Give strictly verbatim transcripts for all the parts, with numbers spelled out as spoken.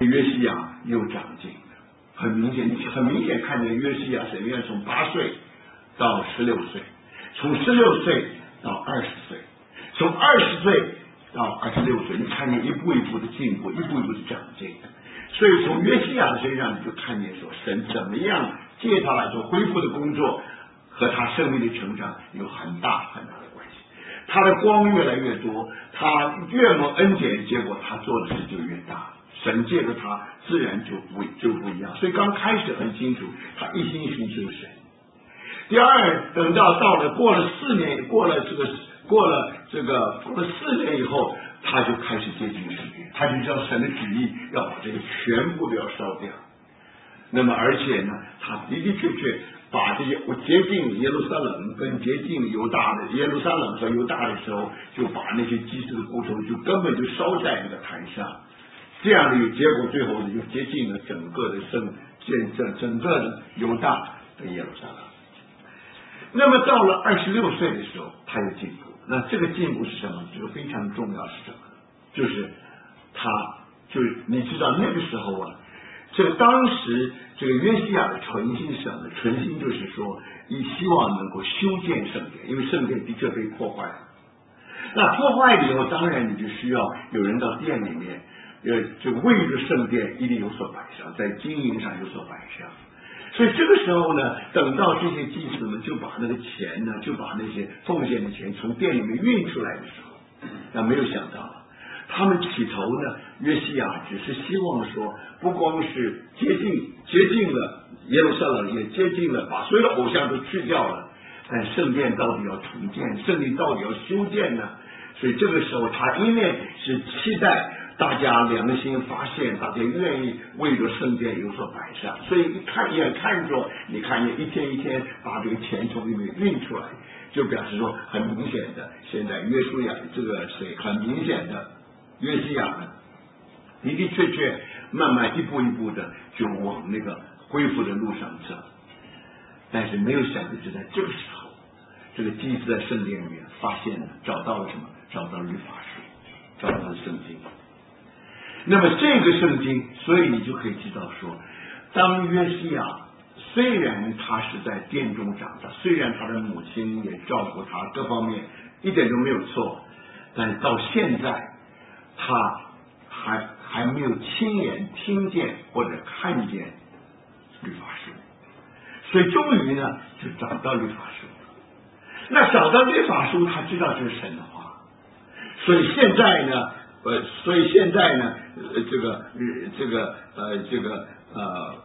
约西亚又长进了，很明显，你很明显看见约西亚神愿从八岁到十六岁，从十六岁到二十岁，从二十岁到二十六岁，你看见一步一步的进步，一步一步的长进。所以从约西亚的身上，你就看见说神怎么样借他来做恢复的工作，和他生命的成长有很大很大的关系。他的光越来越多，他越蒙恩典，结果他做的事就越大。神借着他，自然就不就不一样。所以刚开始很清楚，他一心寻求神。第二，等到到了过了四年，过了这个过了这个过了四年以后，他就开始接近神，他就知道神的旨意要把这个全部都要烧掉。那么而且呢，他的的确确把这些接近耶路撒冷跟接近犹大的耶路撒冷和犹大的时候，就把那些祭祀的骨头就根本就烧在那个坛上。这样的结果，最后呢就接近了整个的圣见证整个的犹大跟耶路撒冷。那么到了二十六岁的时候，他有进步。那这个进步是什么？这个非常重要是什么？就是他，就是你知道那个时候啊，这个当时这个约西亚的存心是什么？存心就是说，以希望能够修建圣殿，因为圣殿的确被破坏了。那破坏了以后，当然你就需要有人到店里面。呃，这个为着圣殿一定有所摆上，在经营上有所摆上，所以这个时候呢，等到这些祭司们就把那个钱呢，就把那些奉献的钱从店里面运出来的时候，那没有想到，他们起头呢，约西亚只是希望说，不光是接近接近了耶路撒冷，也接近了把所有的偶像都去掉了，但圣殿到底要重建，圣殿到底要修建呢？所以这个时候，他一面是期待。大家良心发现，大家愿意为着圣殿有所摆上，所以一看眼看着，你看见一天一天把这个钱从里面运出来，就表示说很明显的，现在约书亚这个谁很明显的约西亚呢，的的确确慢慢一步一步的就往那个恢复的路上走，但是没有想到就在这个时候，这个祭司在圣殿里面发现了，找到了什么？找到了律法书，找到了圣经。那么这个圣经，所以你就可以知道说，当约西亚虽然他是在殿中长大，虽然他的母亲也照顾他，各方面一点都没有错，但到现在他还还没有亲眼听见或者看见律法书，所以终于呢就找到律法书。那找到律法书，他知道这是神的话，所以现在呢。呃，所以现在呢，呃，这个，呃，这个，呃，这个，呃，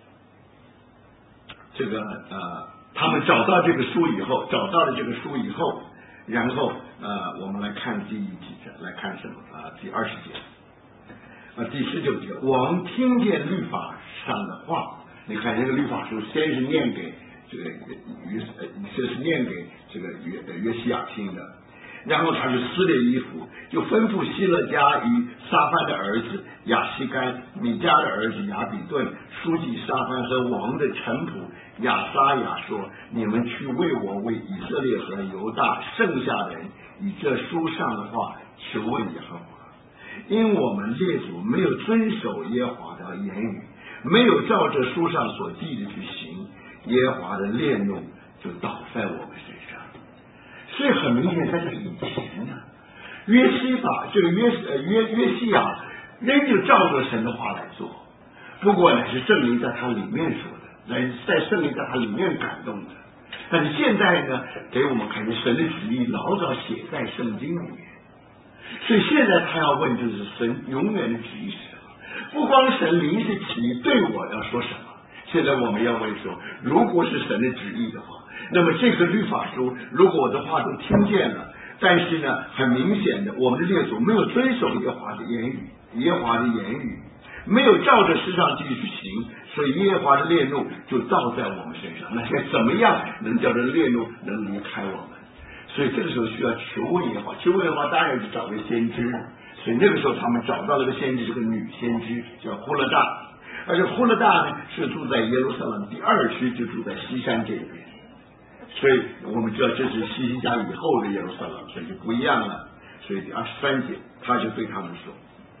这个，呃，他们找到这个书以后，找到了这个书以后，然后，呃，我们来看第几节，来看什么啊？第二十节，啊，第十九节，王听见律法上的话，你看这个律法书，先是念给这个约，这是念给这个约约西亚听的。然后他就撕裂衣服，就吩咐希勒家与撒番的儿子亚西干、米迦的儿子亚比顿、书记撒番和王的臣仆亚撒雅说：“你们去为我为以色列和犹大剩下人以这书上的话求问耶和华，因我们列祖没有遵守耶和华的言语，没有照这书上所记的去行，耶和华的烈怒就倒在我们身上。”所以很明显，在这个以前呢，约西法这个约呃约约西亚仍旧照着神的话来做，不过呢是圣灵在他里面说的，来在圣灵在他里面感动的。但是现在呢，给我们看见神的旨意老早写在圣经里面，所以现在他要问就是神永远的旨意是什么？不光神临时起意对我要说什么，现在我们要问说，如果是神的旨意的话。那么这个律法书，如果我的话都听见了，但是呢，很明显的，我们的列祖没有遵守耶和华的言语，耶和华的言语没有照着世上继续去行，所以耶和华的烈怒就倒在我们身上。那该怎么样能叫这烈怒能离开我们？所以这个时候需要求问耶和华，求问耶和华当然是找个先知，所以那个时候他们找到了个先知，是个女先知，叫呼勒大，而且呼勒大呢是住在耶路撒冷第二区，就住在西山这边。所以我们知道这是西西家以后的耶路撒冷，所以就不一样了。所以第二十三节，他就对他们说：“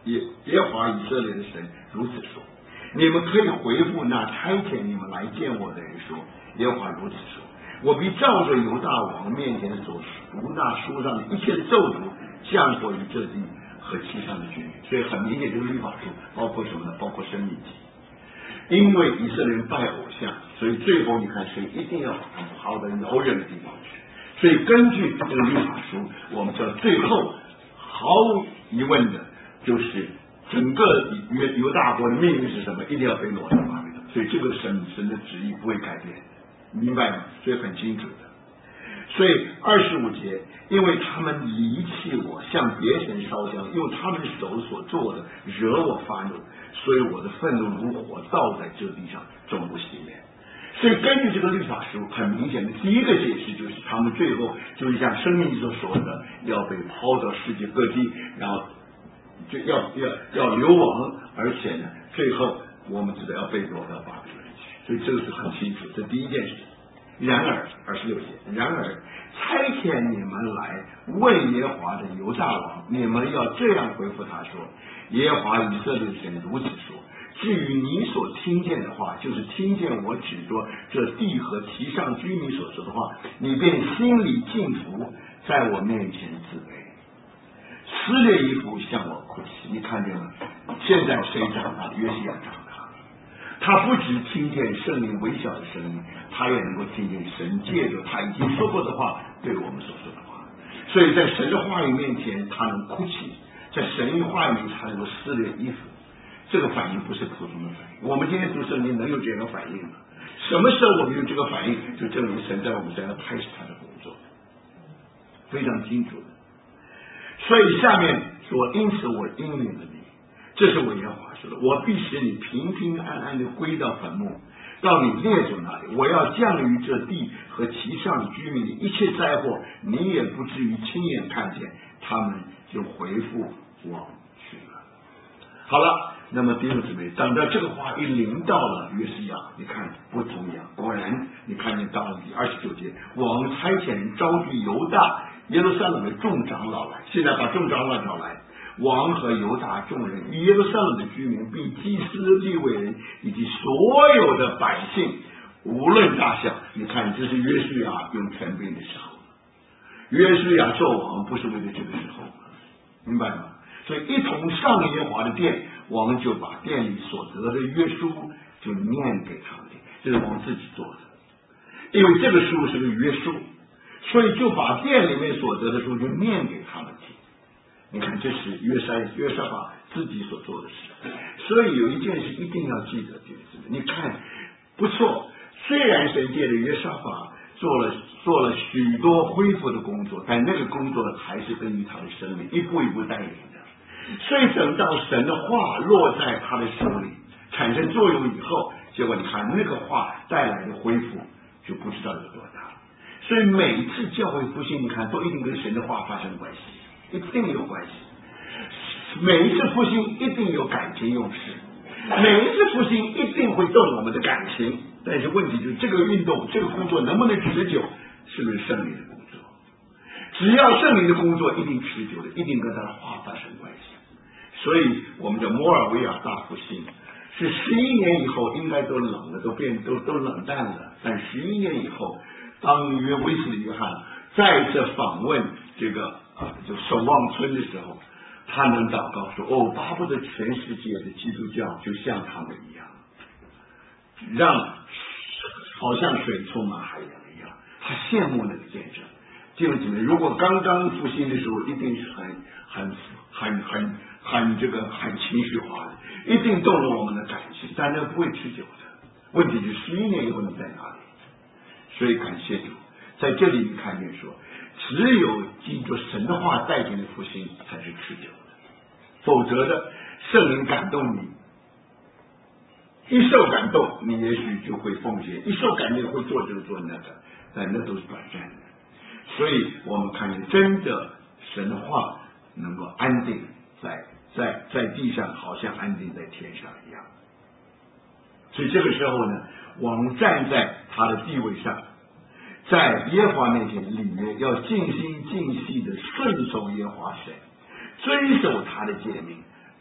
耶耶和华以色列的神如此说。你们可以回复那差遣你们来见我的人说，耶和华如此说，我必照着犹大王面前所读那书上的一切咒诅降祸于这地和其上的居民。所以很明显，这个律法书包括什么呢？包括生命记。因为以色列人拜偶像，所以最后你看谁一定要把他们抛到遥远的地方去。所以根据这个律法书，我们知道最后毫无疑问的就是整个犹犹大国的命运是什么？一定要被掳到巴比伦。所以这个神神的旨意不会改变，明白吗？所以很清楚的。所以二十五节，因为他们离弃我，向别神烧香，用他们手所做的惹我发怒，所以我的愤怒如火照在这地上，终不熄灭。所以根据这个律法书，很明显的第一个解释就是，他们最后就是像生命所说的，要被抛到世界各地，然后就要要要流亡，而且呢，最后我们知道要被掳到巴比伦去。所以这个是很清楚，这第一件事。然而二十六节，然而差遣你们来问耶和华的犹大王，你们要这样回复他说，耶和华以色列神如此说，至于你所听见的话，就是听见我指着这地和其上居民所说的话，你便心里敬服，在我面前自卑，撕裂衣服向我哭泣。你看见吗？现在谁长大？约西亚长大，他不只听见圣灵微小的声音，他也能够听见神借着他已经说过的话对我们所说的话。所以在神的话语面前，他能哭泣；在神的话语面前，他能够撕裂衣服。这个反应不是普通的反应。我们今天读圣经能有这样的反应吗？什么时候我们有这个反应，就证明神在我们身上开始他的工作，非常清楚的。所以下面说，因此我应允了你，这是我耶和华说的，我必使你平平安安的归到坟墓，到你列祖那里，我要降于这地和其上居民的一切灾祸，你也不至于亲眼看见，他们就回复往去了。好了，那么弟兄姊妹，等到这个话一临到了约西亚，你看不同样，果然你看见到了第二十九节，王差遣人招聚犹大耶路撒冷的众长老来，现在把众长老找来，王和犹大众人与耶路撒冷的居民，并祭司利未人以及所有的百姓，无论大小。你看，这是约书亚用权柄的时候，约书亚做王不是为了这个时候，明白吗？所以一同上耶和华的殿，王就把殿里所得的约书就念给他们听，这是王自己做的，因为这个书是个约书，所以就把殿里面所得的书就念给他们听。你看，这是约沙约沙法自己所做的事。所以有一件事一定要记得，就是你看不错，虽然神借着约沙法做了做了许多恢复的工作，但那个工作还是根据他的生命一步一步带领的。所以等到神的话落在他的手里产生作用以后，结果你看那个话带来的恢复就不知道有多大。所以每一次教会复兴，你看都一定跟神的话发生关系，一定有关系。每一次复兴一定有感情用事，每一次复兴一定会动我们的感情，但是问题就是这个运动这个工作能不能持久，是不是圣灵的工作？只要圣灵的工作一定持久的，一定跟他的话发生关系。所以我们的摩尔维亚大复兴是十一年以后应该都冷了，都变都都冷淡了，但十一年以后，当约威斯的约翰再次访问这个啊就守望村的时候，他能祷告说：“哦，巴不得全世界的基督教就像他们一样，让好像水充满海洋一样。”他羡慕那个见证。弟兄姊妹，如果刚刚复兴的时候，一定是很很很很很这个很情绪化的，一定动了我们的感情，但那不会持久的。问题是十一年以后你在哪里？所以感谢主，在这里你看见说，只有经过神的话带进的复兴才是持久的，否则的圣灵感动你，一受感动你也许就会奉献，一受感动会做这个做那个，但那都是短暂的。所以我们看见真的神的话能够安定在在在地上，好像安定在天上一样。所以这个时候呢，王站在他的地位上，在耶和华面前里面要尽心尽细的顺从耶和华神，遵守他的诫命，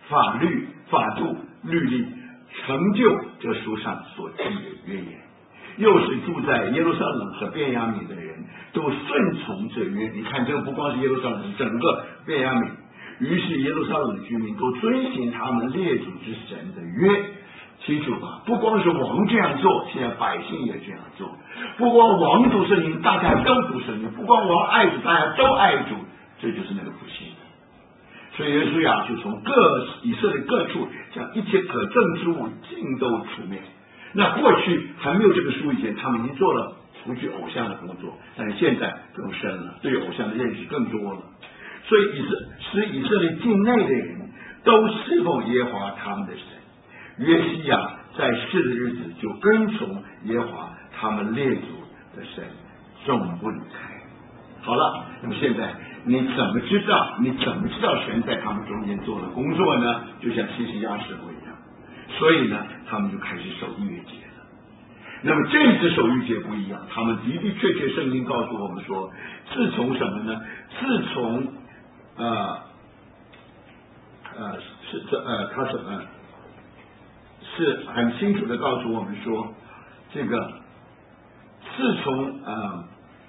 法律、法度、律例，成就这书上所记的约言。又是住在耶路撒冷和便雅悯的人都顺从这约。你看，这个不光是耶路撒冷，整个便雅悯。于是耶路撒冷的居民都遵行他们列祖之神的约。清楚吧？不光是王这样做，现在百姓也这样做。不光王读圣经，大家都读圣经；不光王爱主，大家都爱主。这就是那个复兴。所以耶稣呀，就从各以色列各处将一切可憎之物尽都除灭。那过去还没有这个书以前，他们已经做了除去偶像的工作，但是现在更深了，对偶像的认识更多了。所以以色使以色列境内的人都侍奉耶和华他们的神。约西亚在世的日子就跟从耶和华他们列祖的神，纵不离开。好了，那么现在你怎么知道？你怎么知道神在他们中间做的工作呢？就像西西家时候一样。所以呢，他们就开始守逾越节了。那么这一次守逾越节不一样，他们的的确确圣经告诉我们说，自从什么呢？自从呃呃是这呃他什么是很清楚的告诉我们说，这个自从呃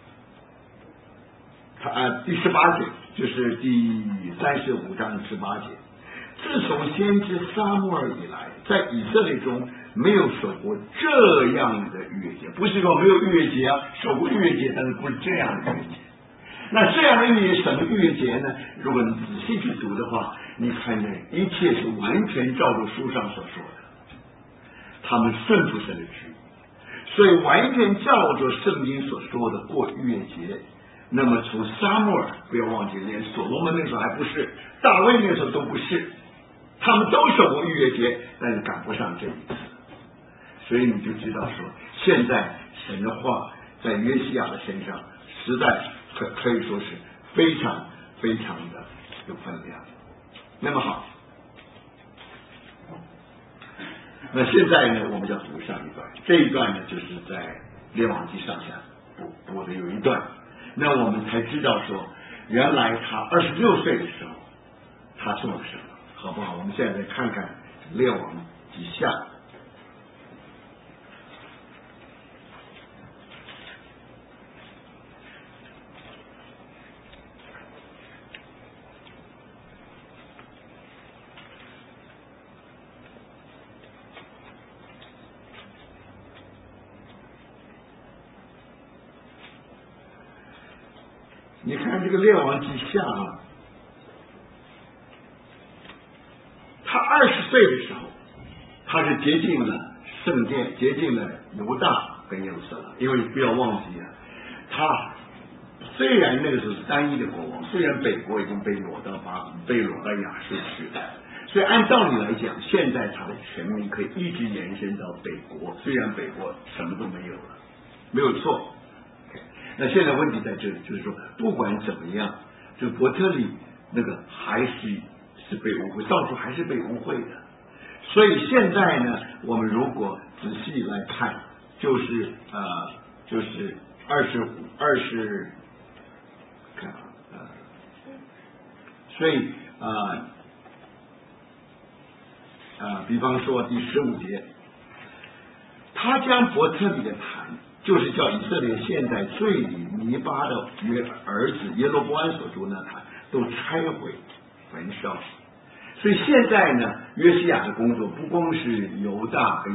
他呃第十八节，就是第三十五章十八节。自从先知撒母耳以来，在以色列中没有守过这样的逾越节。不是说没有逾越节啊，守过逾越节，但是不是这样的逾越节。那这样的逾越什么逾越节呢？如果你仔细去读的话，你看见一切是完全照着书上所说的，他们顺服神的旨意，所以完全照着圣经所说的过逾越节。那么从撒母耳，不要忘记，连所罗门那时候还不是，大卫那时候都不是。他们都守过逾越节，但是赶不上这一次，所以你就知道说，现在神的话在约西亚的身上，实在可可以说是非常非常的有分量。那么好，那现在呢，我们要读上一段，这一段呢，就是在列王记上下补补的有一段，那我们才知道说，原来他二十六岁的时候，他做了什么。好不好？我们现在来看看列王记下。你看这个列王记下啊。二十岁的时候，他是接近了圣殿，接近了犹大跟耶路撒冷。因为不要忘记啊，他虽然那个时候是单一的国王，虽然北国已经被掳到巴被掳到亚述去了，所以按道理来讲，现在他的权名可以一直延伸到北国。虽然北国什么都没有了，没有错。那现在问题在这里，就是说，不管怎么样，这伯特利那个还是。是被污秽，到处还是被污秽的。所以现在呢，我们如果仔细来看，就是呃，就是二十五、二十，看啊，呃，所以啊啊、呃呃，比方说第十五节，他将伯特利的坛，就是叫以色列现在罪里尼巴的约儿子耶罗波安所住那坛，都拆毁焚烧。所以现在呢，约西亚的工作不光是犹大跟